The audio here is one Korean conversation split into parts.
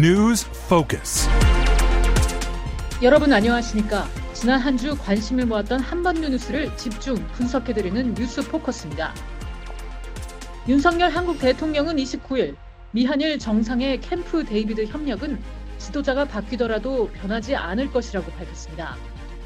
News Focus. 여러분 안녕하십니까? 지난 한 주 관심을 모았던 한반도 뉴스를 집중 분석해드리는 뉴스 포커스입니다. 윤석열 한국 대통령은 29일 미한일 정상의 캠프 데이비드 협력은 지도자가 바뀌더라도 변하지 않을 것이라고 밝혔습니다.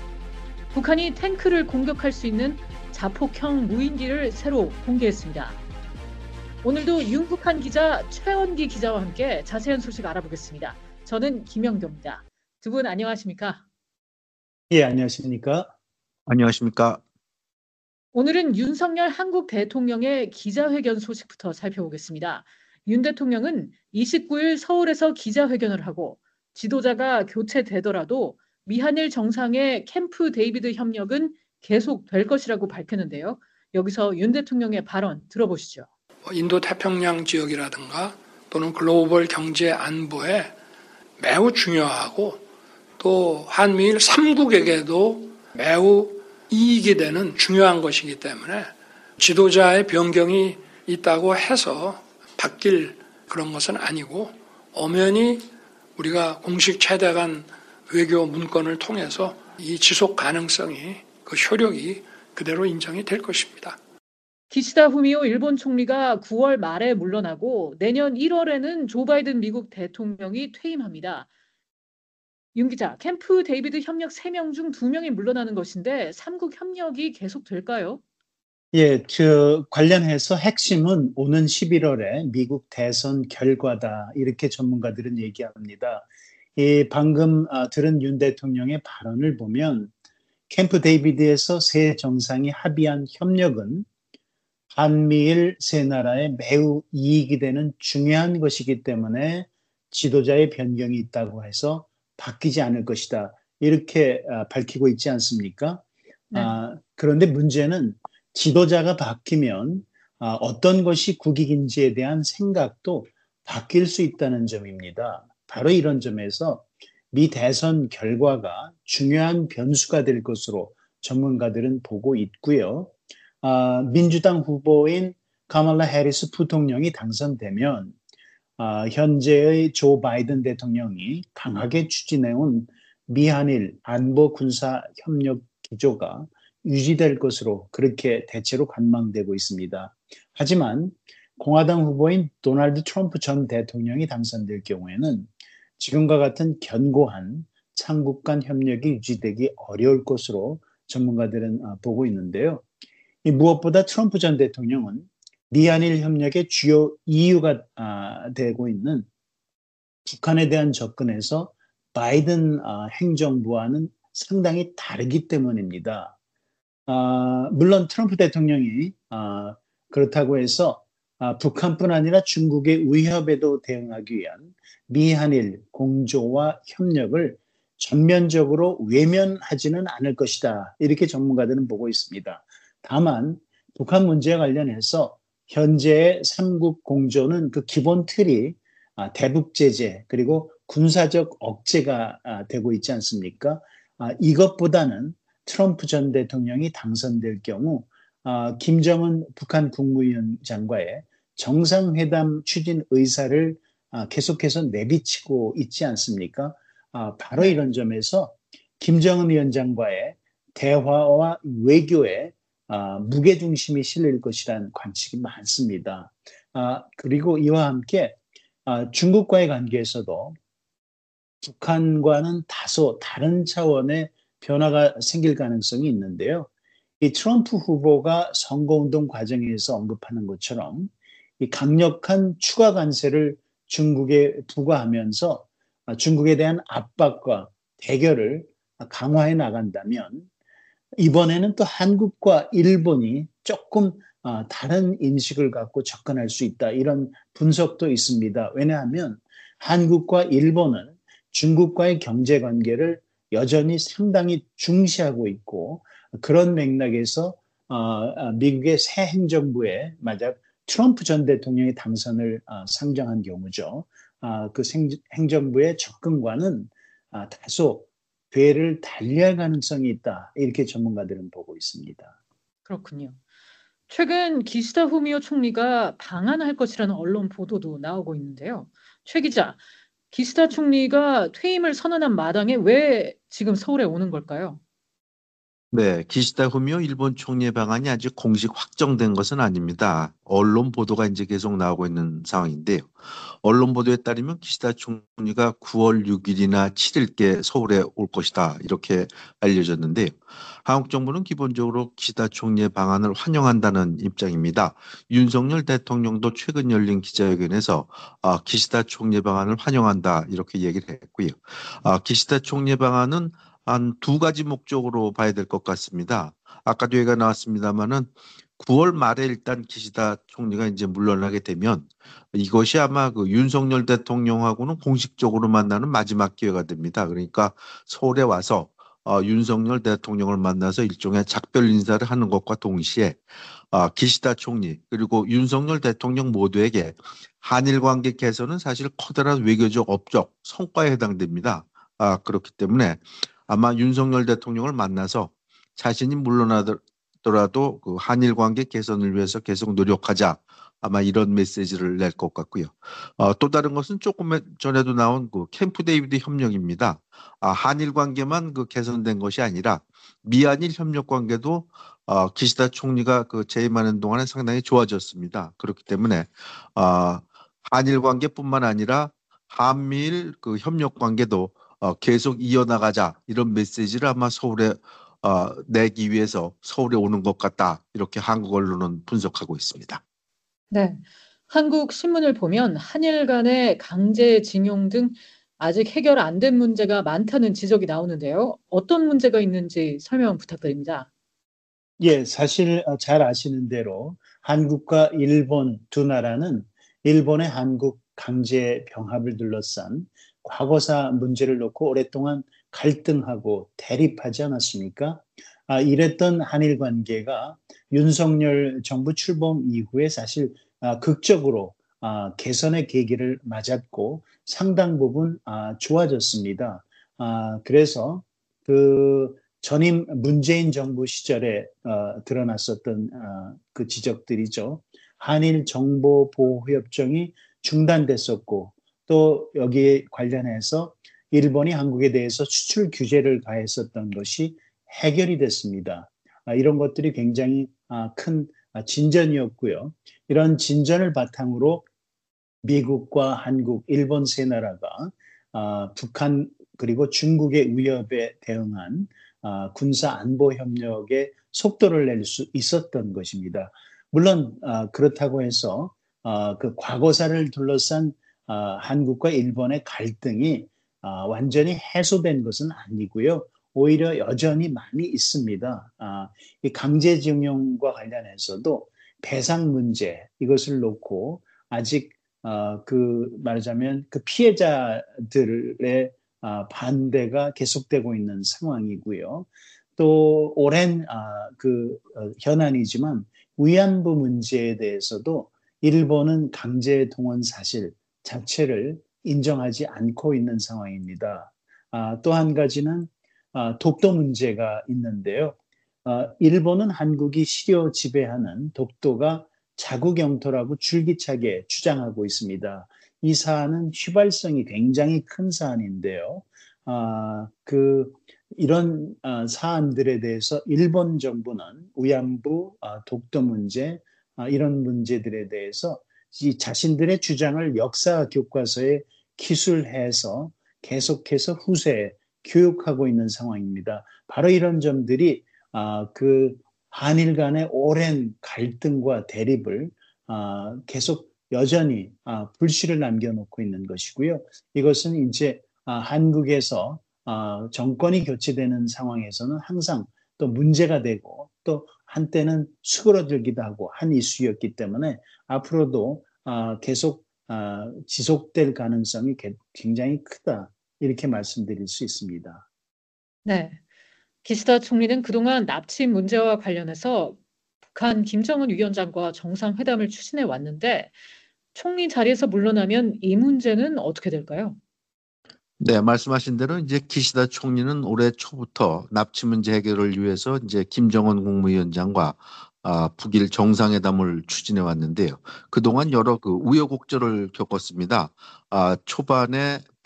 북한이 탱크를 공격할 수 있는 자폭형 무인기를 새로 공개했습니다. 오늘도 윤국한 기자, 최원기 기자와 함께 자세한 소식 알아보겠습니다. 저는 김영교입니다. 두 분 안녕하십니까? 예, 안녕하십니까? 안녕하십니까? 오늘은 윤석열 한국 대통령의 기자회견 소식부터 살펴보겠습니다. 윤 대통령은 29일 서울에서 기자회견을 하고 지도자가 교체되더라도 미한일 정상의 캠프 데이비드 협력은 계속될 것이라고 밝혔는데요. 여기서 윤 대통령의 발언 들어보시죠. 인도 태평양 지역이라든가 또는 글로벌 경제 안보에 매우 중요하고 또 한미일 3국에게도 매우 이익이 되는 중요한 것이기 때문에 지도자의 변경이 있다고 해서 바뀔 그런 것은 아니고 엄연히 우리가 공식 최대한 외교 문건을 통해서 이 지속 가능성이 그 효력이 그대로 인정이 될 것입니다. 기시다 후미오 일본 총리가 9월 말에 물러나고 내년 1월에는 조 바이든 미국 대통령이 퇴임합니다. 윤 기자, 캠프 데이비드 협력 3명 중 2명이 물러나는 것인데 3국 협력이 계속될까요? 예, 관련해서 핵심은 오는 11월에 미국 대선 결과다. 이렇게 전문가들은 얘기합니다. 방금 들은 윤 대통령의 발언을 보면 캠프 데이비드에서 세 정상이 합의한 협력은 한미일 세 나라에 매우 이익이 되는 중요한 것이기 때문에 지도자의 변경이 있다고 해서 바뀌지 않을 것이다. 이렇게 밝히고 있지 않습니까? 네. 그런데 문제는 지도자가 바뀌면 어떤 것이 국익인지에 대한 생각도 바뀔 수 있다는 점입니다. 바로 이런 점에서 미 대선 결과가 중요한 변수가 될 것으로 전문가들은 보고 있고요. 민주당 후보인 카말라 해리스 부통령이 당선되면 현재의 조 바이든 대통령이 강하게 추진해온 미한일 안보 군사 협력 기조가 유지될 것으로 그렇게 대체로 관망되고 있습니다. 하지만 공화당 후보인 도널드 트럼프 전 대통령이 당선될 경우에는 지금과 같은 견고한 삼국 간 협력이 유지되기 어려울 것으로 전문가들은 보고 있는데요. 무엇보다 트럼프 전 대통령은 미한일 협력의 주요 이유가 되고 있는 북한에 대한 접근에서 바이든 행정부와는 상당히 다르기 때문입니다. 물론 트럼프 대통령이 그렇다고 해서 북한뿐 아니라 중국의 위협에도 대응하기 위한 미한일 공조와 협력을 전면적으로 외면하지는 않을 것이다. 이렇게 전문가들은 보고 있습니다. 다만 북한 문제와 관련해서 현재의 삼국 공조는 그 기본 틀이 대북 제재 그리고 군사적 억제가 되고 있지 않습니까? 이것보다는 트럼프 전 대통령이 당선될 경우 김정은 북한 국무위원장과의 정상회담 추진 의사를 계속해서 내비치고 있지 않습니까? 바로 이런 점에서 김정은 위원장과의 대화와 외교에 무게중심이 실릴 것이라는 관측이 많습니다. 그리고 이와 함께 중국과의 관계에서도 북한과는 다소 다른 차원의 변화가 생길 가능성이 있는데요. 이 트럼프 후보가 선거운동 과정에서 언급하는 것처럼 이 강력한 추가 관세를 중국에 부과하면서 중국에 대한 압박과 대결을 강화해 나간다면 이번에는 또 한국과 일본이 조금 다른 인식을 갖고 접근할 수 있다. 이런 분석도 있습니다. 왜냐하면 한국과 일본은 중국과의 경제 관계를 여전히 상당히 중시하고 있고 그런 맥락에서 미국의 새 행정부에 만약 트럼프 전 대통령의 당선을 상정한 경우죠. 그 행정부의 접근과는 다소 궤를 달리할 가능성이 있다. 이렇게 전문가들은 보고 있습니다. 그렇군요. 최근 기시다 후미오 총리가 방한할 것이라는 언론 보도도 나오고 있는데요. 최 기자, 기시다 총리가 퇴임을 선언한 마당에 왜 지금 서울에 오는 걸까요? 네, 기시다 후미오 일본 총리의 방안이 아직 공식 확정된 것은 아닙니다. 언론 보도가 이제 계속 나오고 있는 상황인데요. 언론 보도에 따르면 기시다 총리가 9월 6일이나 7일께 서울에 올 것이다 이렇게 알려졌는데요. 한국 정부는 기본적으로 기시다 총리의 방안을 환영한다는 입장입니다. 윤석열 대통령도 최근 열린 기자회견에서 기시다 총리의 방안을 환영한다 이렇게 얘기를 했고요. 기시다 총리의 방안은 한 두 가지 목적으로 봐야 될 것 같습니다. 아까도 얘기가 나왔습니다마는 9월 말에 일단 기시다 총리가 이제 물러나게 되면 이것이 아마 그 윤석열 대통령하고는 공식적으로 만나는 마지막 기회가 됩니다. 그러니까 서울에 와서 윤석열 대통령을 만나서 일종의 작별 인사를 하는 것과 동시에 기시다 총리 그리고 윤석열 대통령 모두에게 한일 관계 개선은 사실 커다란 외교적 업적 성과에 해당됩니다. 그렇기 때문에 아마 윤석열 대통령을 만나서 자신이 물러나더라도 그 한일 관계 개선을 위해서 계속 노력하자. 아마 이런 메시지를 낼 것 같고요. 또 다른 것은 조금 전에도 나온 그 캠프 데이비드 협력입니다. 한일 관계만 그 개선된 것이 아니라 미한일 협력 관계도 기시다 총리가 그 재임하는 동안에 상당히 좋아졌습니다. 그렇기 때문에 한일 관계뿐만 아니라 한미일 그 협력 관계도 계속 이어나가자 이런 메시지를 아마 서울에 내기 위해서 서울에 오는 것 같다 이렇게 한국 언론은 분석하고 있습니다. 네. 한국 신문을 보면 한일 간의 강제징용 등 아직 해결 안 된 문제가 많다는 지적이 나오는데요. 어떤 문제가 있는지 설명 부탁드립니다. 예, 사실 잘 아시는 대로 한국과 일본 두 나라는 일본의 한국 강제 병합을 둘러싼 과거사 문제를 놓고 오랫동안 갈등하고 대립하지 않았습니까? 이랬던 한일 관계가 윤석열 정부 출범 이후에 사실 극적으로 개선의 계기를 맞았고 상당 부분 좋아졌습니다. 그래서 그 전임 문재인 정부 시절에 드러났었던 그 지적들이죠. 한일 정보보호협정이 중단됐었고 또 여기에 관련해서 일본이 한국에 대해서 수출 규제를 가했었던 것이 해결이 됐습니다. 이런 것들이 굉장히 큰 진전이었고요. 이런 진전을 바탕으로 미국과 한국, 일본 세 나라가 북한 그리고 중국의 위협에 대응한 군사 안보 협력에 속도를 낼 수 있었던 것입니다. 물론 그렇다고 해서 그 과거사를 둘러싼 한국과 일본의 갈등이 완전히 해소된 것은 아니고요. 오히려 여전히 많이 있습니다. 이 강제징용과 관련해서도 배상 문제 이것을 놓고 아직 그 말하자면 그 피해자들의 반대가 계속되고 있는 상황이고요. 또 오랜 현안이지만 위안부 문제에 대해서도 일본은 강제 동원 사실 자체를 인정하지 않고 있는 상황입니다. 또 한 가지는 독도 문제가 있는데요. 일본은 한국이 시려 지배하는 독도가 자국 영토라고 줄기차게 주장하고 있습니다. 이 사안은 휘발성이 굉장히 큰 사안인데요. 이런 사안들에 대해서 일본 정부는 위안부, 독도 문제 이런 문제들에 대해서 이 자신들의 주장을 역사 교과서에 기술해서 계속해서 후세에 교육하고 있는 상황입니다. 바로 이런 점들이 그 한일 간의 오랜 갈등과 대립을 계속 여전히 불씨를 남겨놓고 있는 것이고요. 이것은 이제 한국에서 정권이 교체되는 상황에서는 항상 또 문제가 되고 또 한때는 수그러들기도 하고 한 이슈였기 때문에 앞으로도 계속 지속될 가능성이 굉장히 크다 이렇게 말씀드릴 수 있습니다. 네. 기시다 총리는 그동안 납치 문제와 관련해서 북한 김정은 위원장과 정상회담을 추진해 왔는데 총리 자리에서 물러나면 이 문제는 어떻게 될까요? 네, 말씀하신 대로 이제 기시다 총리는 올해 초부터 납치 문제 해결을 위해서 이제 김정은 국무위원장과 북일 정상회담을 추진해 왔는데요. 그동안 여러 그 우여곡절을 겪었습니다. 초반에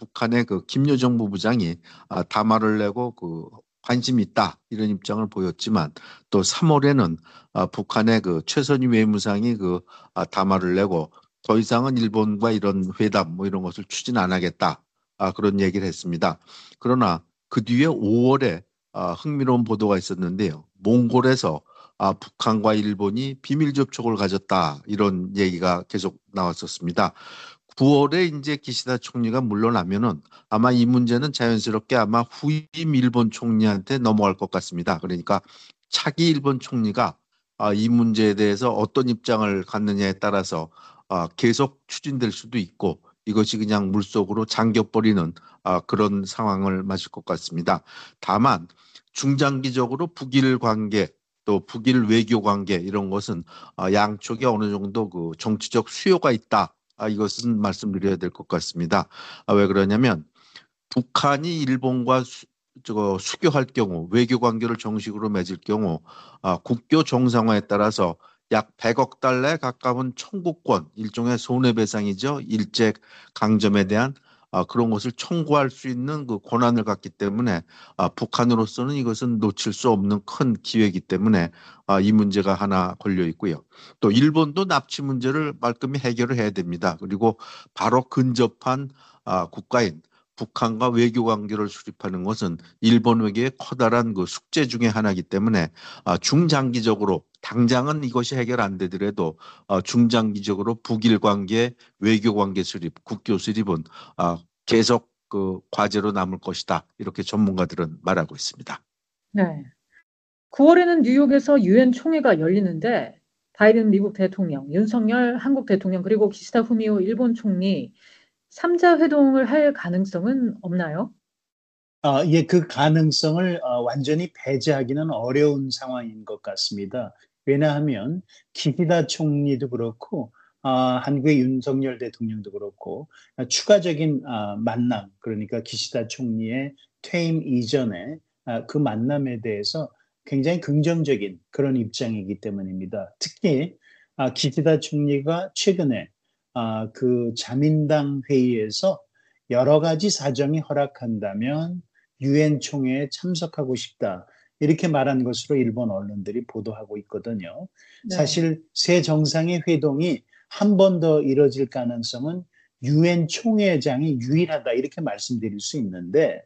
북한의 그 김여정 부부장이 담화를 내고 그 관심이 있다 이런 입장을 보였지만 또 3월에는 북한의 그 최선희 외무상이 그 담화를 내고 더 이상은 일본과 이런 회담 뭐 이런 것을 추진 안 하겠다 그런 얘기를 했습니다. 그러나 그 뒤에 5월에 흥미로운 보도가 있었는데요. 몽골에서 북한과 일본이 비밀 접촉을 가졌다 이런 얘기가 계속 나왔었습니다. 9월에 이제 기시다 총리가 물러나면은 아마 이 문제는 자연스럽게 아마 후임 일본 총리한테 넘어갈 것 같습니다. 그러니까 차기 일본 총리가 이 문제에 대해서 어떤 입장을 갖느냐에 따라서 계속 추진될 수도 있고 이것이 그냥 물속으로 잠겨버리는 그런 상황을 맞을 것 같습니다. 다만 중장기적으로 북일 관계 또 북일 외교 관계 이런 것은 양쪽에 어느 정도 그 정치적 수요가 있다. 이것은 말씀드려야 될 것 같습니다. 왜 그러냐면 북한이 일본과 수교할 경우 외교 관계를 정식으로 맺을 경우 국교 정상화에 따라서 약 100억 달러에 가까운 청구권, 일종의 손해배상이죠. 일제 강점에 대한 그런 것을 청구할 수 있는 그 권한을 갖기 때문에 북한으로서는 이것은 놓칠 수 없는 큰 기회이기 때문에 이 문제가 하나 걸려 있고요. 또 일본도 납치 문제를 말끔히 해결을 해야 됩니다. 그리고 바로 근접한 국가인 북한과 외교 관계를 수립하는 것은 일본 외교의 커다란 그 숙제 중에 하나이기 때문에 중장기적으로 당장은 이것이 해결 안 되더라도 중장기적으로 북일 관계, 외교 관계 수립, 국교 수립은 계속 그 과제로 남을 것이다. 이렇게 전문가들은 말하고 있습니다. 네. 9월에는 뉴욕에서 유엔 총회가 열리는데 바이든 미국 대통령, 윤석열 한국 대통령 그리고 기시다 후미오 일본 총리 3자 회동을 할 가능성은 없나요? 예, 그 가능성을 완전히 배제하기는 어려운 상황인 것 같습니다. 왜냐하면 기시다 총리도 그렇고 한국의 윤석열 대통령도 그렇고 추가적인 만남, 그러니까 기시다 총리의 퇴임 이전에 그 만남에 대해서 굉장히 긍정적인 그런 입장이기 때문입니다. 특히 기시다 총리가 최근에 그 자민당 회의에서 여러 가지 사정이 허락한다면 유엔 총회에 참석하고 싶다. 이렇게 말한 것으로 일본 언론들이 보도하고 있거든요. 네. 사실 새 정상의 회동이 한 번 더 이뤄질 가능성은 유엔 총회장이 유일하다 이렇게 말씀드릴 수 있는데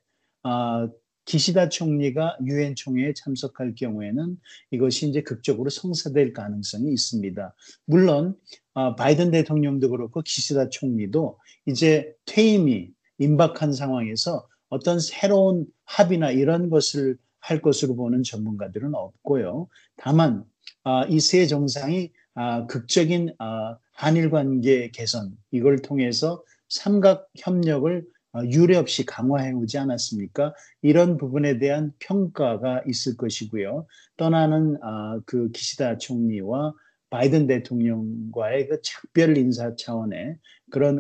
기시다 총리가 유엔 총회에 참석할 경우에는 이것이 이제 극적으로 성사될 가능성이 있습니다. 물론 바이든 대통령도 그렇고 기시다 총리도 이제 퇴임이 임박한 상황에서 어떤 새로운 합의나 이런 것을 할 것으로 보는 전문가들은 없고요. 다만 이 세 정상이 극적인 한일 관계 개선 이걸 통해서 삼각 협력을 유례없이 강화해 오지 않았습니까? 이런 부분에 대한 평가가 있을 것이고요. 떠나는 그 기시다 총리와 바이든 대통령과의 그 작별 인사 차원의 그런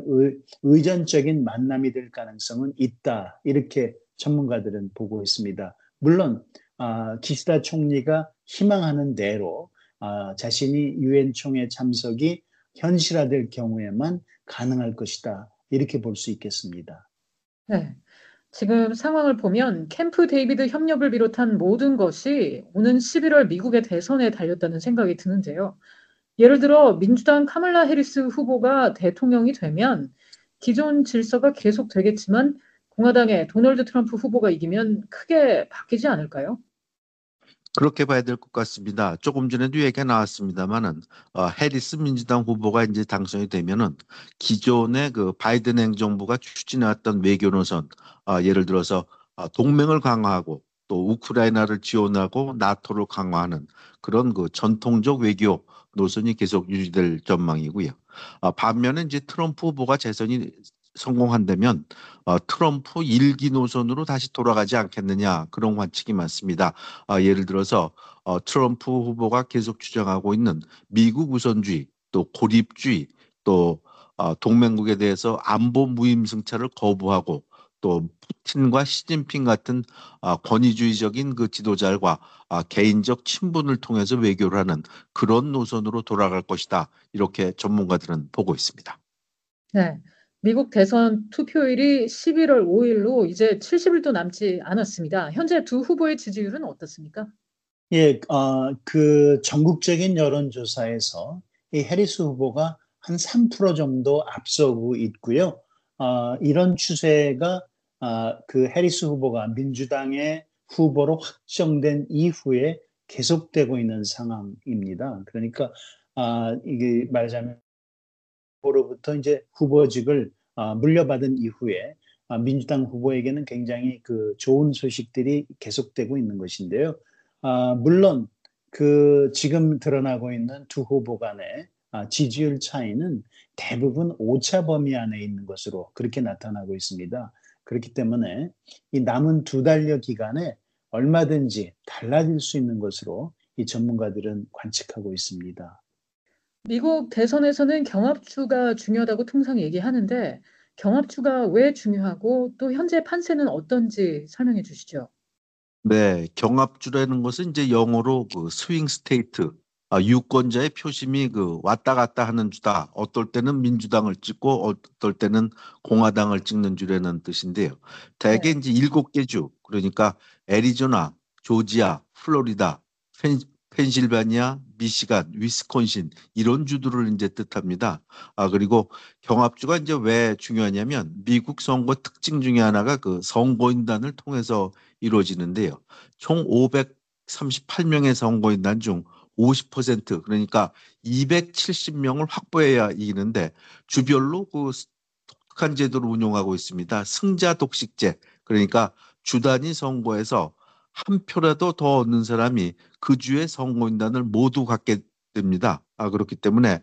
의전적인 만남이 될 가능성은 있다. 이렇게 전문가들은 보고 있습니다. 물론 기시다 총리가 희망하는 대로 자신이 유엔 총회 참석이 현실화될 경우에만 가능할 것이다. 이렇게 볼 수 있겠습니다. 네. 지금 상황을 보면 캠프 데이비드 협력을 비롯한 모든 것이 오는 11월 미국의 대선에 달렸다는 생각이 드는데요. 예를 들어 민주당 카멀라 해리스 후보가 대통령이 되면 기존 질서가 계속 되겠지만 공화당의 도널드 트럼프 후보가 이기면 크게 바뀌지 않을까요? 그렇게 봐야 될 것 같습니다. 조금 전에도 얘기가 나왔습니다만은 해리스 민주당 후보가 이제 당선이 되면은 기존의 그 바이든 행정부가 추진해왔던 외교 노선, 예를 들어서 동맹을 강화하고 또 우크라이나를 지원하고 나토를 강화하는 그런 그 전통적 외교 노선이 계속 유지될 전망이고요. 반면에 이제 트럼프 후보가 재선이 성공한다면 트럼프 일기 노선으로 다시 돌아가지 않겠느냐 그런 관측이 많습니다. 예를 들어서 트럼프 후보가 계속 주장하고 있는 미국 우선주의, 또 고립주의, 또 동맹국에 대해서 안보 무임승차를 거부하고 또 푸틴과 시진핑 같은 권위주의적인 그 지도자들과 개인적 친분을 통해서 외교를 하는 그런 노선으로 돌아갈 것이다. 이렇게 전문가들은 보고 있습니다. 네. 미국 대선 투표일이 11월 5일로 이제 70일도 남지 않았습니다. 현재 두 후보의 지지율은 어떻습니까? 예, 그 전국적인 여론조사에서 이 해리스 후보가 한 3% 정도 앞서고 있고요. 이런 추세가 그 해리스 후보가 민주당의 후보로 확정된 이후에 계속되고 있는 상황입니다. 그러니까 이게 말하자면 후보로부터 이제 후보직을 물려받은 이후에 민주당 후보에게는 굉장히 그 좋은 소식들이 계속되고 있는 것인데요. 물론 그 지금 드러나고 있는 두 후보 간의 지지율 차이는 대부분 오차 범위 안에 있는 것으로 그렇게 나타나고 있습니다. 그렇기 때문에 이 남은 두 달여 기간에 얼마든지 달라질 수 있는 것으로 이 전문가들은 관측하고 있습니다. 미국 대선에서는 경합주가 중요하다고 통상 얘기하는데 경합주가 왜 중요하고 또 현재 판세는 어떤지 설명해 주시죠. 네, 경합주라는 것은 이제 영어로 그 스윙 스테이트, 유권자의 표심이 그 왔다 갔다 하는 주다. 어떨 때는 민주당을 찍고 어떨 때는 공화당을 찍는 주라는 뜻인데요. 대개 네. 이제 7개 주, 그러니까 애리조나, 조지아, 플로리다, 펜실바니아, 미시간, 위스콘신 이런 주들을 이제 뜻합니다. 그리고 경합주가 이제 왜 중요하냐면 미국 선거 특징 중에 하나가 그 선거인단을 통해서 이루어지는데요. 총 538명의 선거인단 중 50% 그러니까 270명을 확보해야 이기는데 주별로 그 독특한 제도를 운용하고 있습니다. 승자 독식제. 그러니까 주 단위 선거에서 한 표라도 더 얻는 사람이 그 주의 선거인단을 모두 갖게 됩니다. 그렇기 때문에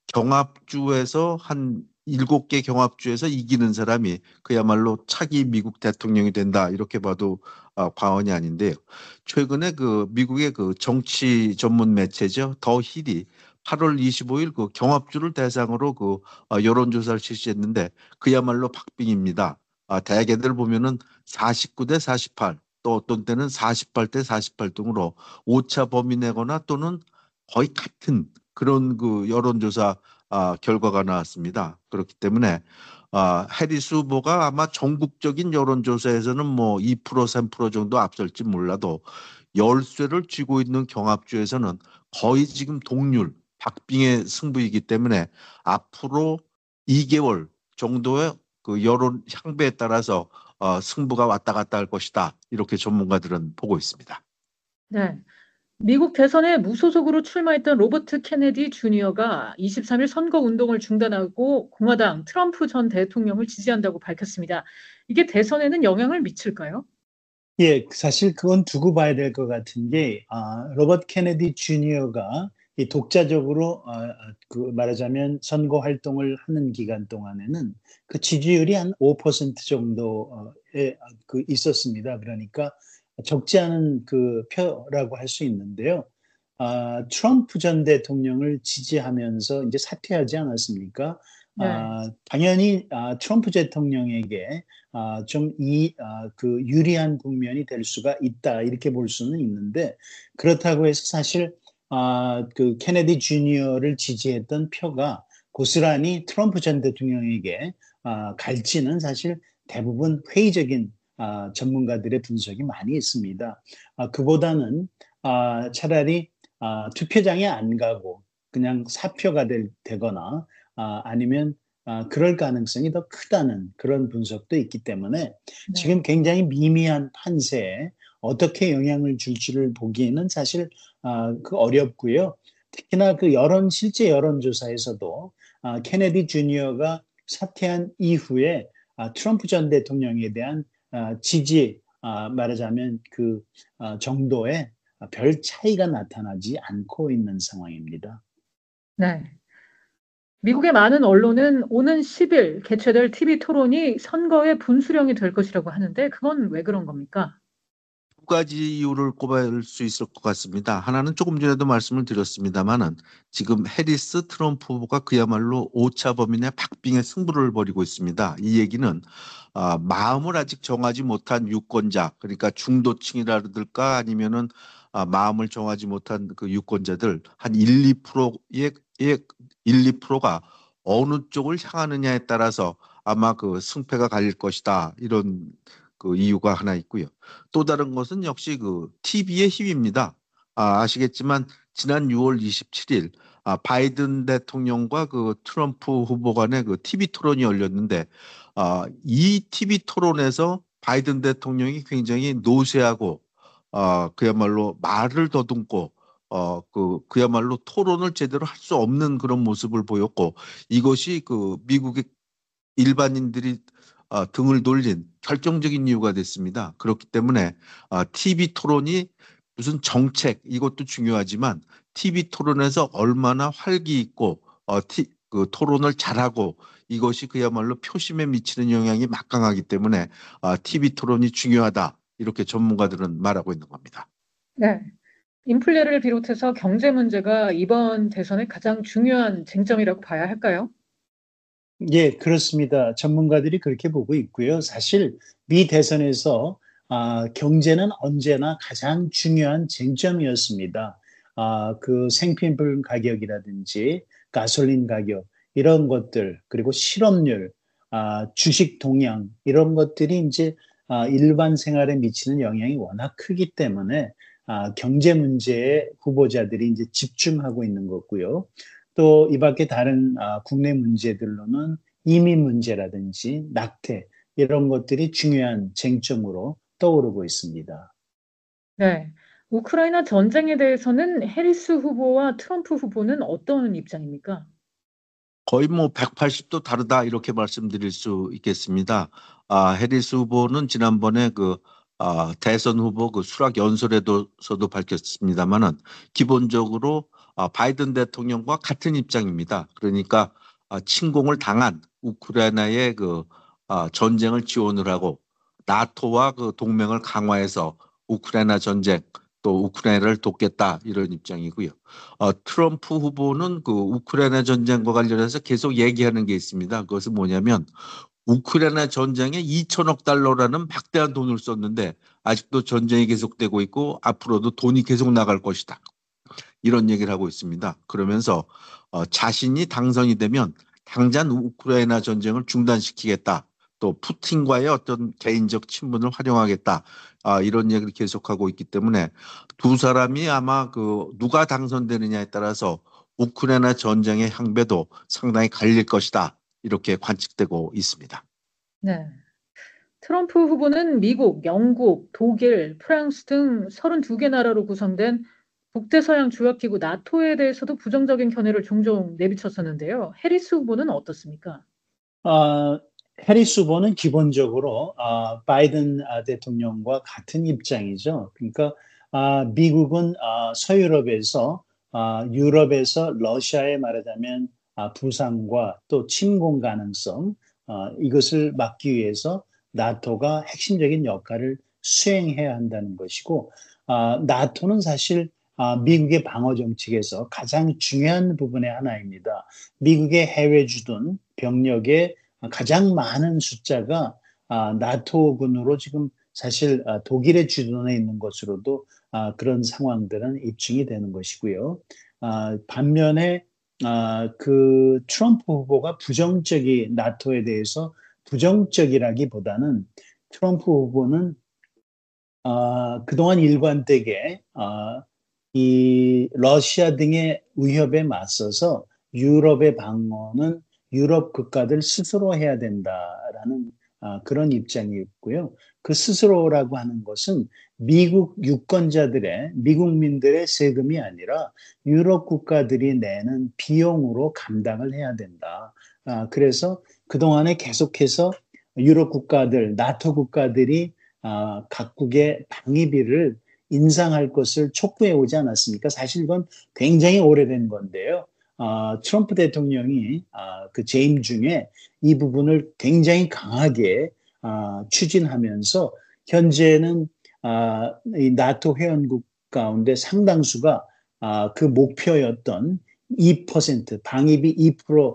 경합주에서 한 7개 경합주에서 이기는 사람이 그야말로 차기 미국 대통령이 된다. 이렇게 봐도 과언이 아닌데요. 최근에 그 미국의 그 정치 전문 매체죠. 더 힐이 8월 25일 그 경합주를 대상으로 그 여론조사를 실시했는데 그야말로 박빙입니다. 대개들 보면은 49대 48, 또 어떤 때는 48대 48 등으로 오차 범위 내거나 또는 거의 같은 그런 그 여론조사 결과가 나왔습니다. 그렇기 때문에 해리스 후보가 아마 전국적인 여론조사에서는 뭐 2%, 3% 정도 앞설지 몰라도 열쇠를 쥐고 있는 경합주에서는 거의 지금 동률, 박빙의 승부이기 때문에 앞으로 2개월 정도의 그 여론 향배에 따라서 승부가 왔다 갔다 할 것이다. 이렇게 전문가들은 보고 있습니다. 네. 미국 대선에 무소속으로 출마했던 로버트 케네디 주니어가 23일 선거 운동을 중단하고 공화당 트럼프 전 대통령을 지지한다고 밝혔습니다. 이게 대선에는 영향을 미칠까요? 예, 사실 그건 두고 봐야 될 것 같은 게, 로버트 케네디 주니어가 이 독자적으로, 그 말하자면 선거 활동을 하는 기간 동안에는 그 지지율이 한 5% 정도에 그 있었습니다. 그러니까 적지 않은 그 표라고 할 수 있는데요. 트럼프 전 대통령을 지지하면서 이제 사퇴하지 않았습니까? 네. 당연히 트럼프 대통령에게 그 유리한 국면이 될 수가 있다 이렇게 볼 수는 있는데 그렇다고 해서 사실 그 케네디 주니어를 지지했던 표가 고스란히 트럼프 전 대통령에게 갈지는 사실 대부분 회의적인 전문가들의 분석이 많이 있습니다. 그보다는 차라리 투표장에 안 가고 그냥 사표가 되거나 아니면 그럴 가능성이 더 크다는 그런 분석도 있기 때문에 네. 지금 굉장히 미미한 판세에 어떻게 영향을 줄지를 보기에는 사실 그 어렵고요. 특히나 그 실제 여론조사에서도 케네디 주니어가 사퇴한 이후에 트럼프 전 대통령에 대한 지지 말하자면 그 정도의 별 차이가 나타나지 않고 있는 상황입니다. 네. 미국의 많은 언론은 오는 10일 개최될 TV 토론이 선거의 분수령이 될 것이라고 하는데 그건 왜 그런 겁니까? 두 가지 이유를 꼽을 수 있을 것 같습니다. 하나는 조금 전에도 말씀을 드렸습니다만은 지금 해리스 트럼프 후보가 그야말로 오차 범위 내 박빙의 승부를 벌이고 있습니다. 이 얘기는 마음을 아직 정하지 못한 유권자, 그러니까 중도층이라든가 아니면은 마음을 정하지 못한 그 유권자들 한 1, 2%의 1, 2%가 어느 쪽을 향하느냐에 따라서 아마 그 승패가 갈릴 것이다. 이런 그 이유가 하나 있고요. 또 다른 것은 역시 그 TV의 힘입니다. 아시겠지만 지난 6월 27일 바이든 대통령과 그 트럼프 후보 간의 그 TV 토론이 열렸는데 이 TV 토론에서 바이든 대통령이 굉장히 노쇠하고 그야말로 말을 더듬고 그야말로 토론을 제대로 할 수 없는 그런 모습을 보였고 이것이 그 미국의 일반인들이 등을 돌린 결정적인 이유가 됐습니다. 그렇기 때문에 TV 토론이 무슨 정책 이것도 중요하지만 TV 토론에서 얼마나 활기 있고 그 토론을 잘하고 이것이 그야말로 표심에 미치는 영향이 막강하기 때문에 TV 토론이 중요하다. 이렇게 전문가들은 말하고 있는 겁니다. 네. 인플레를 비롯해서 경제 문제가 이번 대선의 가장 중요한 쟁점이라고 봐야 할까요? 예, 그렇습니다. 전문가들이 그렇게 보고 있고요. 사실 미 대선에서 경제는 언제나 가장 중요한 쟁점이었습니다. 그 생필품 가격이라든지 가솔린 가격 이런 것들 그리고 실업률, 주식 동향 이런 것들이 이제 일반 생활에 미치는 영향이 워낙 크기 때문에 경제 문제에 후보자들이 이제 집중하고 있는 거고요. 또 이 밖에 다른 국내 문제들로는 이민 문제라든지 낙태 이런 것들이 중요한 쟁점으로 떠오르고 있습니다. 네. 우크라이나 전쟁에 대해서는 해리스 후보와 트럼프 후보는 어떤 입장입니까? 거의 뭐 180도 다르다 이렇게 말씀드릴 수 있겠습니다. 해리스 후보는 지난번에 그 대선 후보 그 수락 연설에서도 밝혔습니다만은 기본적으로 바이든 대통령과 같은 입장입니다. 그러니까 침공을 당한 우크라이나의 그 전쟁을 지원을 하고 나토와 그 동맹을 강화해서 우크라이나 전쟁 또 우크라이나를 돕겠다 이런 입장이고요. 트럼프 후보는 그 우크라이나 전쟁과 관련해서 계속 얘기하는 게 있습니다. 그것은 뭐냐면 우크라이나 전쟁에 2천억 달러라는 막대한 돈을 썼는데 아직도 전쟁이 계속되고 있고 앞으로도 돈이 계속 나갈 것이다. 이런 얘기를 하고 있습니다. 그러면서 자신이 당선이 되면 당장 우크라이나 전쟁을 중단시키겠다. 또 푸틴과의 어떤 개인적 친분을 활용하겠다. 이런 얘기를 계속하고 있기 때문에 두 사람이 아마 그 누가 당선되느냐에 따라서 우크라이나 전쟁의 향배도 상당히 갈릴 것이다. 이렇게 관측되고 있습니다. 네. 트럼프 후보는 미국, 영국, 독일, 프랑스 등 32개 나라로 구성된 북대서양 조약기구 나토에 대해서도 부정적인 견해를 종종 내비쳤었는데요. 해리스 후보는 어떻습니까? 아, 해리스 후보는 기본적으로 바이든 대통령과 같은 입장이죠. 그러니까 미국은 서유럽에서 유럽에서 러시아에 말하자면 부상과 또 침공 가능성 이것을 막기 위해서 나토가 핵심적인 역할을 수행해야 한다는 것이고 나토는 사실 미국의 방어 정책에서 가장 중요한 부분의 하나입니다. 미국의 해외 주둔 병력의 가장 많은 숫자가 나토군으로 지금 사실 독일의 주둔해 있는 것으로도 그런 상황들은 입증이 되는 것이고요. 반면에 그 트럼프 후보가 부정적인 나토에 대해서 부정적이라기보다는 트럼프 후보는 그동안 일관되게 이 러시아 등의 위협에 맞서서 유럽의 방어는 유럽 국가들 스스로 해야 된다라는 그런 입장이 있고요. 그 스스로라고 하는 것은 미국 유권자들의 미국민들의 세금이 아니라 유럽 국가들이 내는 비용으로 감당을 해야 된다. 그래서 그동안에 계속해서 유럽 국가들, 나토 국가들이 각국의 방위비를 인상할 것을 촉구해 오지 않았습니까? 사실 이건 굉장히 오래된 건데요. 트럼프 대통령이 그 재임 중에 이 부분을 굉장히 강하게 추진하면서 현재는 이 나토 회원국 가운데 상당수가 그 목표였던 2% 방위비 2%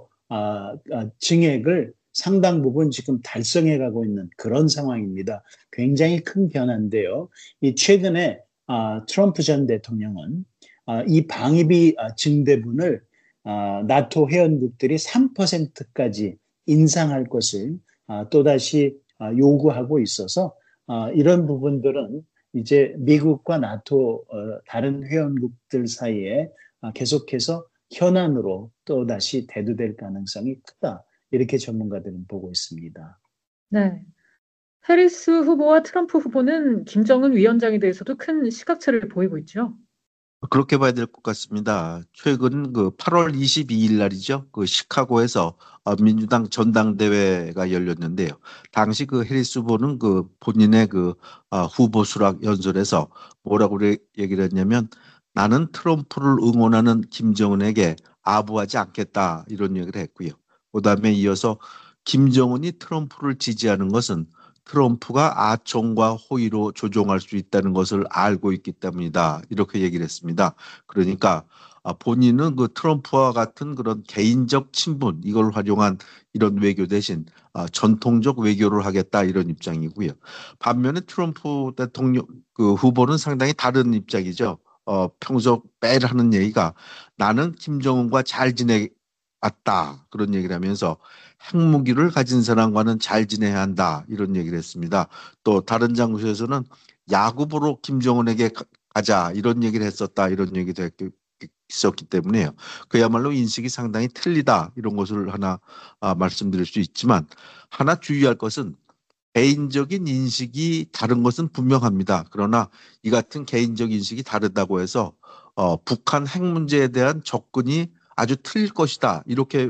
증액을 상당 부분 지금 달성해 가고 있는 그런 상황입니다. 굉장히 큰 변화인데요. 이 최근에 트럼프 전 대통령은 이 방위비 증대분을 나토 회원국들이 3%까지 인상할 것을 또다시 요구하고 있어서 이런 부분들은 이제 미국과 나토 다른 회원국들 사이에 계속해서 현안으로 또다시 대두될 가능성이 크다. 이렇게 전문가들은 보고 있습니다. 네. 해리스 후보와 트럼프 후보는 김정은 위원장에 대해서도 큰 시각차를 보이고 있죠. 그렇게 봐야 될 것 같습니다. 최근 그 8월 22일 날이죠. 그 시카고에서 민주당 전당대회가 열렸는데요. 당시 그 해리스 후보는 그 본인의 그 후보 수락 연설에서 뭐라고 얘기를 했냐면 나는 트럼프를 응원하는 김정은에게 아부하지 않겠다 이런 얘기를 했고요. 그다음에 이어서 김정은이 트럼프를 지지하는 것은 트럼프가 아총과 호의로 조종할 수 있다는 것을 알고 있기 때문이다. 이렇게 얘기를 했습니다. 그러니까 본인은 그 트럼프와 같은 그런 개인적 친분 이걸 활용한 이런 외교 대신 전통적 외교를 하겠다 이런 입장이고요. 반면에 트럼프 대통령 그 후보는 상당히 다른 입장이죠. 평소 매일 하는 얘기가 나는 김정은과 잘 지내왔다 그런 얘기를 하면서 핵무기를 가진 사람과는 잘 지내야 한다 이런 얘기를 했습니다. 또 다른 장소에서는 야구 보러 김정은에게 가자 이런 얘기를 했었다 이런 얘기도 있었기 때문에요. 그야말로 인식이 상당히 틀리다 이런 것을 하나 말씀드릴 수 있지만 하나 주의할 것은 개인적인 인식이 다른 것은 분명합니다. 그러나 이 같은 개인적 인식이 다르다고 해서 북한 핵 문제에 대한 접근이 아주 틀릴 것이다 이렇게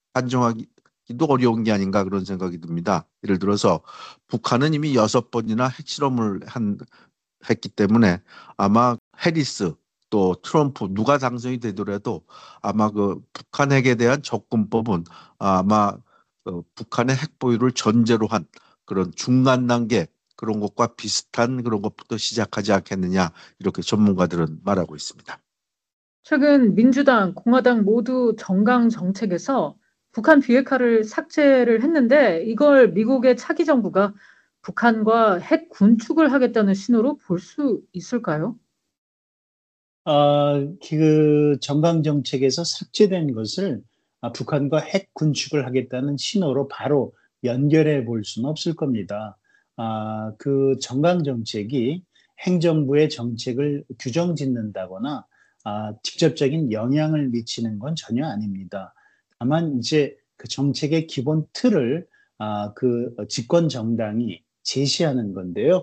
판정하기도 어려운 게 아닌가 그런 생각이 듭니다. 예를 들어서 북한은 이미 6번이나 핵실험을 했기 때문에 아마 해리스 또 트럼프 누가 당선이 되더라도 아마 그 북한 핵에 대한 접근법은 아마 북한의 핵 보유를 전제로 한 그런 중간 단계 그런 것과 비슷한 그런 것부터 시작하지 않겠느냐 이렇게 전문가들은 말하고 있습니다. 최근 민주당, 공화당 모두 정강 정책에서 북한 비핵화를 삭제를 했는데 이걸 미국의 차기 정부가 북한과 핵 군축을 하겠다는 신호로 볼 수 있을까요? 그 정강 정책에서 삭제된 것을 북한과 핵 군축을 하겠다는 신호로 바로 연결해 볼 수는 없을 겁니다. 그 정강 정책이 행정부의 정책을 규정 짓는다거나 직접적인 영향을 미치는 건 전혀 아닙니다. 다만 이제 그 정책의 기본 틀을 그 집권 정당이 제시하는 건데요.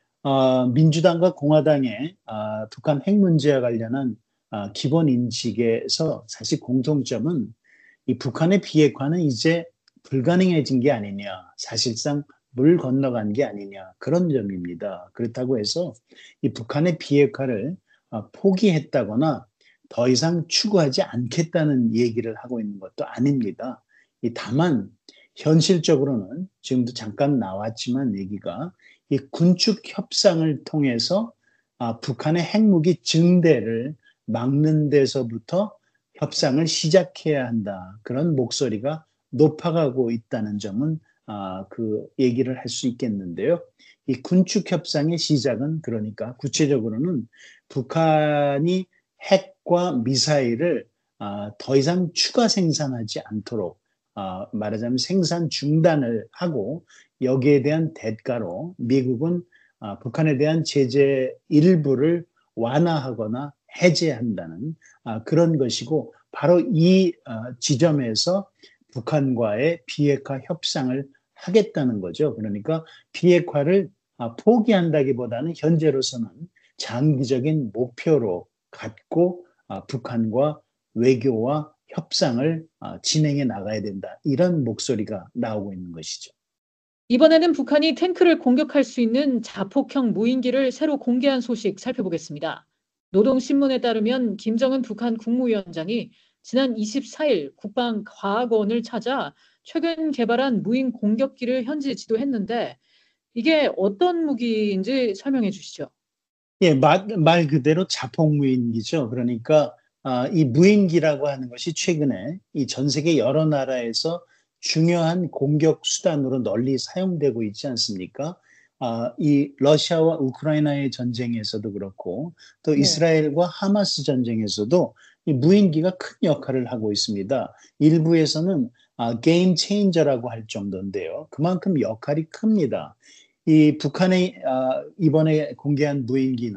민주당과 공화당의 북한 핵 문제와 관련한 기본 인식에서 사실 공통점은 이 북한의 비핵화는 이제 불가능해진 게 아니냐, 사실상 물 건너간 게 아니냐 그런 점입니다. 그렇다고 해서 이 북한의 비핵화를 포기했다거나 더 이상 추구하지 않겠다는 얘기를 하고 있는 것도 아닙니다. 다만 현실적으로는 지금도 잠깐 나왔지만 얘기가 이 군축 협상을 통해서 북한의 핵무기 증대를 막는 데서부터 협상을 시작해야 한다. 그런 목소리가 높아가고 있다는 점은 그 얘기를 할 수 있겠는데요. 이 군축 협상의 시작은 그러니까 구체적으로는 북한이 핵과 미사일을 더 이상 추가 생산하지 않도록 말하자면 생산 중단을 하고 여기에 대한 대가로 미국은 북한에 대한 제재 일부를 완화하거나 해제한다는 그런 것이고 바로 이 지점에서 북한과의 비핵화 협상을 하겠다는 거죠. 그러니까 비핵화를 포기한다기보다는 현재로서는 장기적인 목표로 갖고 북한과 외교와 협상을 진행해 나가야 된다. 이런 목소리가 나오고 있는 것이죠. 이번에는 북한이 탱크를 공격할 수 있는 자폭형 무인기를 새로 공개한 소식 살펴보겠습니다. 노동신문에 따르면 김정은 북한 국무위원장이 지난 24일 국방과학원을 찾아 최근 개발한 무인 공격기를 현지 지도했는데 이게 어떤 무기인지 설명해 주시죠. 예, 말 그대로 자폭 무인기죠. 그러니까 이 무인기라고 하는 것이 최근에 이 전 세계 여러 나라에서 중요한 공격 수단으로 널리 사용되고 있지 않습니까? 이 러시아와 우크라이나의 전쟁에서도 그렇고 또 네. 이스라엘과 하마스 전쟁에서도 이 무인기가 큰 역할을 하고 있습니다. 일부에서는 게임 체인저라고 할 정도인데요. 그만큼 역할이 큽니다. 이 북한의 이번에 공개한 무인기는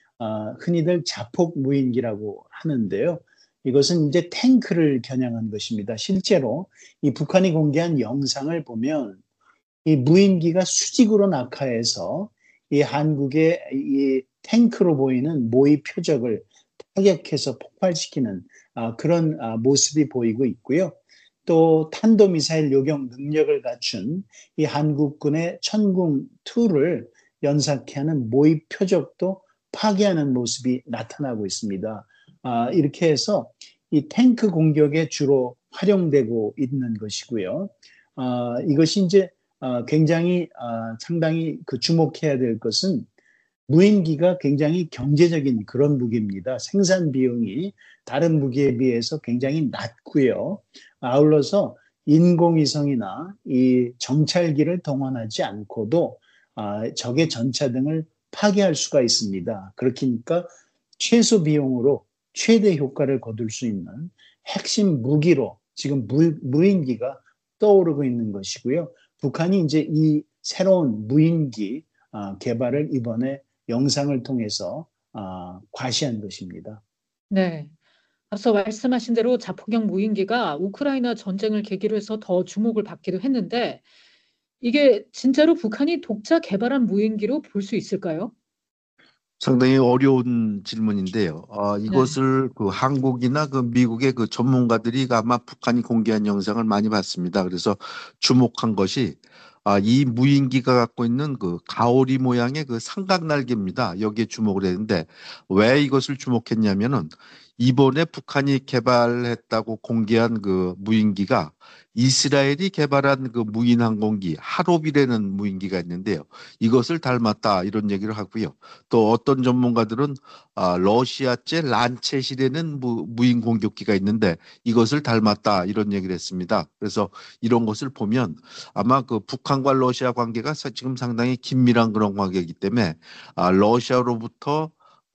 흔히들 자폭 무인기라고 하는데요. 이것은 이제 탱크를 겨냥한 것입니다. 실제로 이 북한이 공개한 영상을 보면 이 무인기가 수직으로 낙하해서 이 한국의 이 탱크로 보이는 모의 표적을 타격해서 폭발시키는 그런 모습이 보이고 있고요. 또 탄도미사일 요격 능력을 갖춘 이 한국군의 천궁2를 연상케 하는 모의 표적도 파괴하는 모습이 나타나고 있습니다. 이렇게 해서 이 탱크 공격에 주로 활용되고 있는 것이고요. 이것이 이제 굉장히 상당히 주목해야 될 것은 무인기가 굉장히 경제적인 그런 무기입니다. 생산 비용이 다른 무기에 비해서 굉장히 낮고요. 아울러서 인공위성이나 이 정찰기를 동원하지 않고도 적의 전차 등을 파괴할 수가 있습니다. 그렇니까 최소 비용으로 최대 효과를 거둘 수 있는 핵심 무기로 지금 무인기가 떠오르고 있는 것이고요. 북한이 이제 이 새로운 무인기 개발을 이번에 영상을 통해서 과시한 것입니다. 네. 앞서 말씀하신 대로 자폭형 무인기가 우크라이나 전쟁을 계기로 해서 더 주목을 받기도 했는데 이게 진짜로 북한이 독자 개발한 무인기로 볼 수 있을까요? 상당히 어려운 질문인데요. 네. 이것을 한국이나 미국의 전문가들이 아마 북한이 공개한 영상을 많이 봤습니다. 그래서 주목한 것이 이 무인기가 갖고 있는 가오리 모양의 삼각 날개입니다. 여기에 주목을 했는데 왜 이것을 주목했냐면은 이번에 북한이 개발했다고 공개한 무인기가 이스라엘이 개발한 무인 항공기 하롭이라는 무인기가 있는데요. 이것을 닮았다 이런 얘기를 하고요. 또 어떤 전문가들은 러시아제 란쳇이라는 무인 공격기가 있는데 이것을 닮았다 이런 얘기를 했습니다. 그래서 이런 것을 보면 아마 북한과 러시아 관계가 지금 상당히 긴밀한 그런 관계이기 때문에 러시아로부터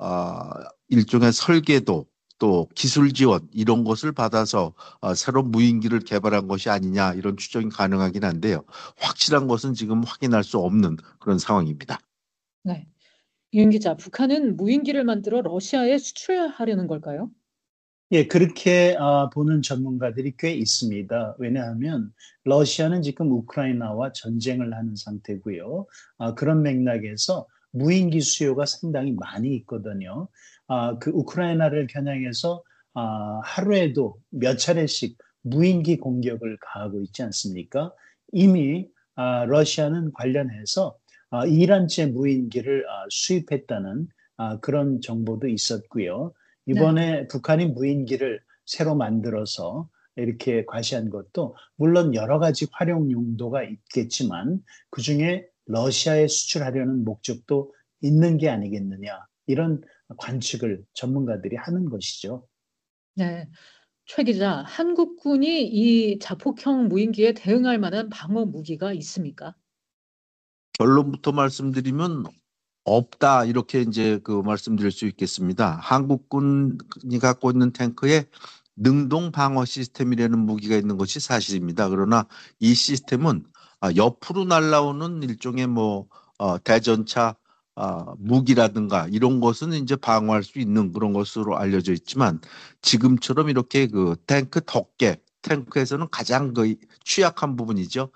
일종의 설계도 또 기술 지원 이런 것을 받아서 새로운 무인기를 개발한 것이 아니냐 이런 추정이 가능하긴 한데요. 확실한 것은 지금 확인할 수 없는 그런 상황입니다. 네. 윤 기자, 북한은 무인기를 만들어 러시아에 수출하려는 걸까요? 예, 그렇게 보는 전문가들이 꽤 있습니다. 왜냐하면 러시아는 지금 우크라이나와 전쟁을 하는 상태고요. 그런 맥락에서 무인기 수요가 상당히 많이 있거든요. 그 우크라이나를 겨냥해서 하루에도 몇 차례씩 무인기 공격을 가하고 있지 않습니까? 이미 러시아는 관련해서 이란제 무인기를 수입했다는 그런 정보도 있었고요. 네. 이번에 북한이 무인기를 새로 만들어서 이렇게 과시한 것도 물론 여러 가지 활용 용도가 있겠지만 그중에 러시아에 수출하려는 목적도 있는 게 아니겠느냐 이런 관측을 전문가들이 하는 것이죠. 네. 최 기자, 한국군이 이 자폭형 무인기에 대응할 만한 방어 무기가 있습니까? 결론부터 말씀드리면 없다 이렇게 이제 말씀드릴 수 있겠습니다. 한국군이 갖고 있는 탱크에 능동 방어 시스템이라는 무기가 있는 것이 사실입니다. 그러나 이 시스템은 옆으로 날아오는 일종의 대전차 무기라든가 이런 것은 이제 방어할 수 있는 그런 것으로 알려져 있지만 지금처럼 이렇게 탱크 덮개 탱크에서는 가장 취약한 부분이죠.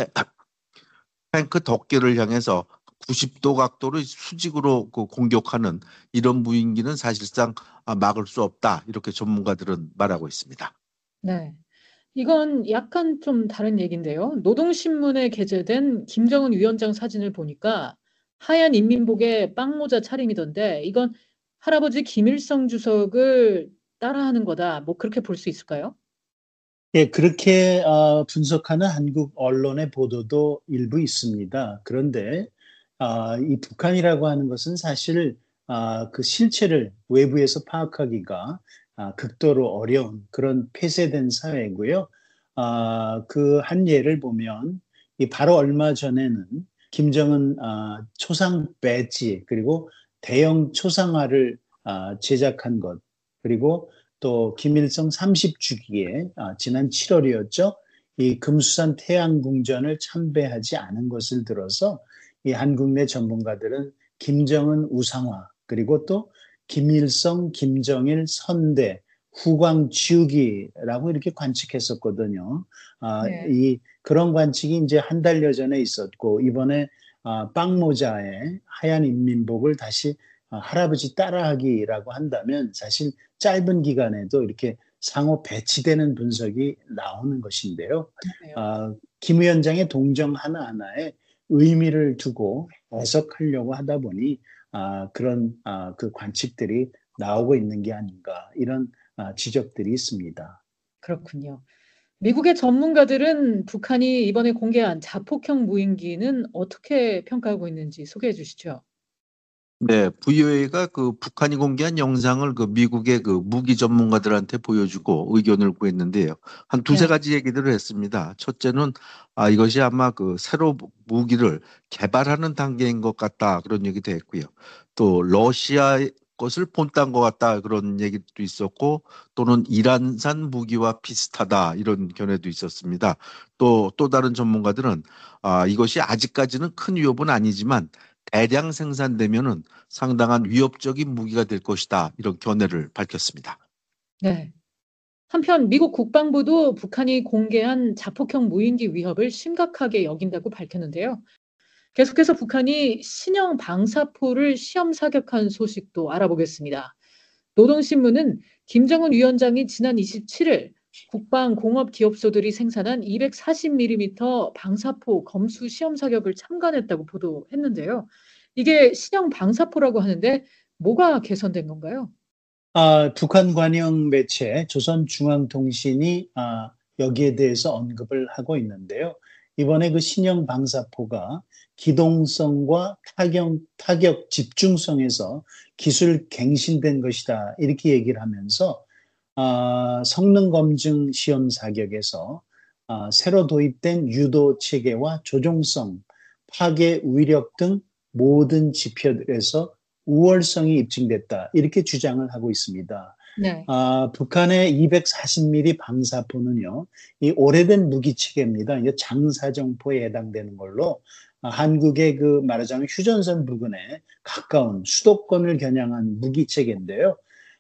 탱크 덮개를 향해서 90도 각도로 수직으로 공격하는 이런 무인기는 사실상 막을 수 없다. 이렇게 전문가들은 말하고 있습니다. 네. 이건 약간 좀 다른 얘기인데요. 노동신문에 게재된 김정은 위원장 사진을 보니까 하얀 인민복에 빵모자 차림이던데 이건 할아버지 김일성 주석을 따라하는 거다. 뭐 그렇게 볼 수 있을까요? 예, 그렇게 분석하는 한국 언론의 보도도 일부 있습니다. 그런데 이 북한이라고 하는 것은 사실 그 실체를 외부에서 파악하기가 극도로 어려운 그런 폐쇄된 사회고요. 그 한 예를 보면 이 바로 얼마 전에는 김정은 초상 배지 그리고 대형 초상화를 제작한 것 그리고 또 김일성 30주기에 지난 7월이었죠. 이 금수산 태양궁전을 참배하지 않은 것을 들어서 이 한국 내 전문가들은 김정은 우상화 그리고 또 김일성, 김정일 선대, 후광 지우기라고 이렇게 관측했었거든요. 네. 이 그런 관측이 이제 한 달여 전에 있었고 이번에 빵모자에 하얀 인민복을 다시 할아버지 따라하기라고 한다면 사실 짧은 기간에도 이렇게 상호 배치되는 분석이 나오는 것인데요. 그러네요. 김 위원장의 동정 하나하나에 의미를 두고 해석하려고 하다 보니 그런 그 관측들이 나오고 있는 게 아닌가 이런 지적들이 있습니다. 그렇군요. 미국의 전문가들은 북한이 이번에 공개한 자폭형 무인기는 어떻게 평가하고 있는지 소개해 주시죠. 네, VOA가 그 북한이 공개한 영상을 그 미국의 그 무기 전문가들한테 보여주고 의견을 구했는데요. 한 두세 네. 가지 얘기들을 했습니다. 첫째는 이것이 아마 그 새로 무기를 개발하는 단계인 것 같다 그런 얘기도 했고요. 또 러시아 것을 본딴 것 같다 그런 얘기도 있었고 또는 이란산 무기와 비슷하다 이런 견해도 있었습니다. 또 다른 전문가들은 이것이 아직까지는 큰 위협은 아니지만 대량 생산되면은 상당한 위협적인 무기가 될 것이다. 이런 견해를 밝혔습니다. 네. 한편 미국 국방부도 북한이 공개한 자폭형 무인기 위협을 심각하게 여긴다고 밝혔는데요. 계속해서 북한이 신형 방사포를 시험 사격한 소식도 알아보겠습니다. 노동신문은 김정은 위원장이 지난 27일 국방공업기업소들이 생산한 240mm 방사포 검수 시험 사격을 참관했다고 보도했는데요. 이게 신형 방사포라고 하는데 뭐가 개선된 건가요? 북한 관영 매체 조선중앙통신이 여기에 대해서 언급을 하고 있는데요. 이번에 그 신형 방사포가 기동성과 타격 집중성에서 기술 갱신된 것이다. 이렇게 얘기를 하면서 성능 검증 시험 사격에서 새로 도입된 유도 체계와 조종성, 파괴 위력 등 모든 지표들에서 우월성이 입증됐다. 이렇게 주장을 하고 있습니다. 네. 북한의 240mm 방사포는요, 이 오래된 무기 체계입니다. 이게 장사정포에 해당되는 걸로 한국의 그 말하자면 휴전선 부근에 가까운 수도권을 겨냥한 무기 체계인데요.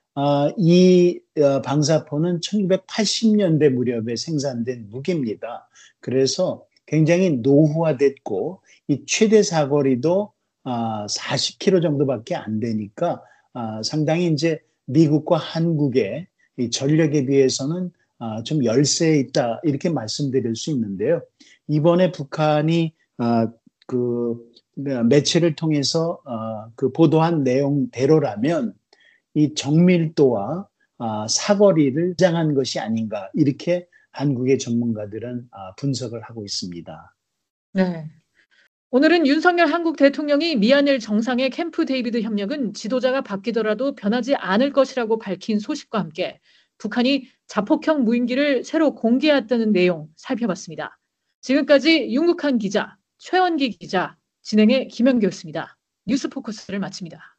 이 방사포는 1980년대 무렵에 생산된 무기입니다. 그래서 굉장히 노후화됐고 이 최대 사거리도 40km 정도밖에 안 되니까 상당히 이제 미국과 한국의 이 전력에 비해서는 좀 열세에 있다 이렇게 말씀드릴 수 있는데요. 이번에 북한이 그 매체를 통해서 그 보도한 내용대로라면 이 정밀도와 사거리를 장한 것이 아닌가 이렇게 한국의 전문가들은 분석을 하고 있습니다. 네. 오늘은 윤석열 한국 대통령이 미한일 정상의 캠프 데이비드 협력은 지도자가 바뀌더라도 변하지 않을 것이라고 밝힌 소식과 함께 북한이 자폭형 무인기를 새로 공개했다는 내용 살펴봤습니다. 지금까지 윤국한 기자, 최원기 기자, 진행의 김연기였습니다. 뉴스 포커스를 마칩니다.